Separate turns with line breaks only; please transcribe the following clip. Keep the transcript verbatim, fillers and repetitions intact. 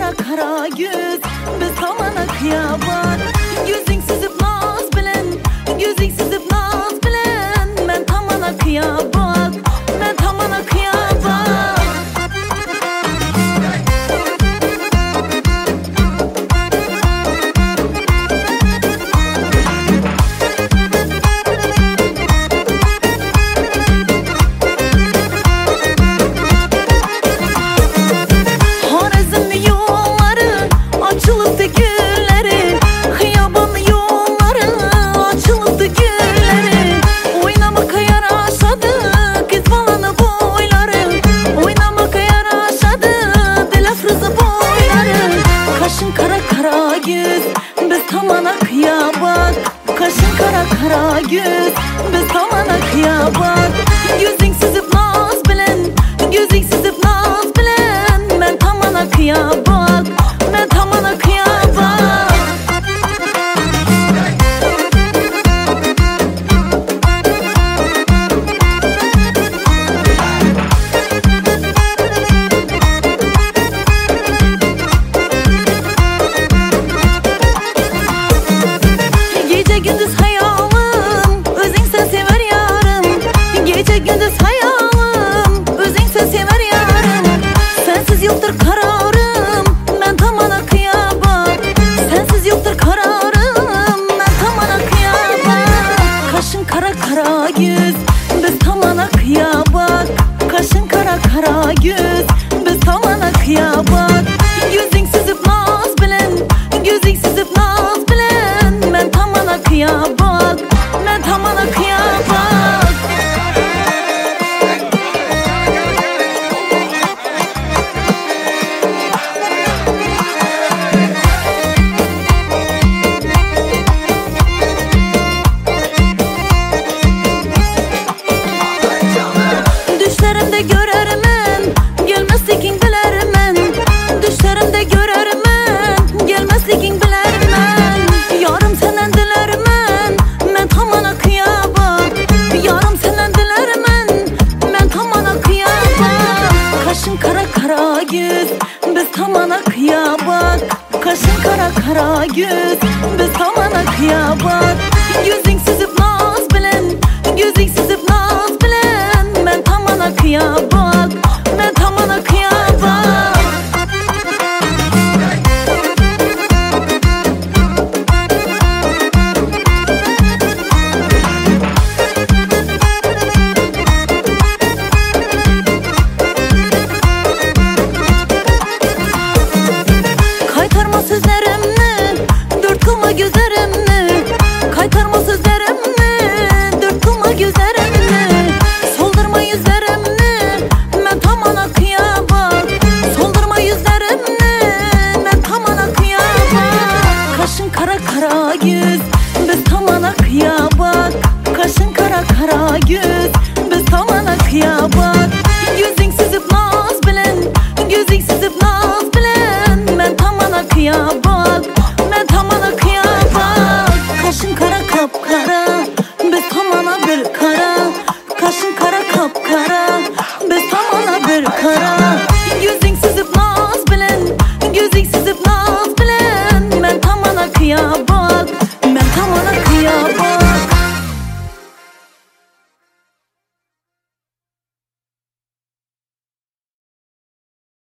tamana kara göz, biz tamana kıyaban. Yüzün süzüp naz bilen, yüzün süzüp naz bilen. Men tamana kıyaban, men tamana kıyaban. Biz tamana kıyaban, kaşın kara kara göz, biz tamana kıyaban. Yüzün süzüp naz bilen, yüzün süzüp naz bilen. Men tamana kıyaban, men tamana kıyaban. Gündüz hayalim, özün sen sever yarım. Gece gündüz hayalim, özün sen sever yarım. Sensiz yoktur kararım, ben tamana kıyaban. Sensiz yoktur kararım, ben tamana kıyaban. Kaşın kara kara göz, biz tamana kıyaban. Kaşın kara kara göz, biz tamana kıyaban. Yüzün süzüp naz bilen, yüzün süzüp naz bilen. Ben tamana kıyaban, ben tamana kıyaban. Düşlerimde görürüm ben, gelmezlikin dilerim ben. Düşlerimde görürüm ben, gelmezlikin bilerim ben. Yarım senden dilerim ben, ben tamana kıyaban. Yarım senden dilerim ben, ben tamana kıyaban. Kaşın kara kara göz, biz tamana kıyaban. Kaşın kara kara göz, biz tamana kıyaban. Yüzün süzüp naz bilen, yüzün süzüp naz bilen. Ben tamana kıyaban, ben tamana kıyaban. Kaytarma sözlerimni, dört kılma gözlerimni. Kaytarma sözlerimni, dört kılma gözlerimni. Soldurma yüzlerimni, ben tamana kıyaban. Soldurma yüzlerimni, ben tamana kıyaban. Kaşın kara kara göz, biz tamana kıyaban. Kaşın kara kara göz, biz tamana kıyaban. Yüzün süzüp naz bilen, yüzün süzüp naz bilen. Ben tamana kıyaban, ben tamana kıyaban. Kaşın kara kapkara, biz tamana bir kara. Kaşın kara kapkara,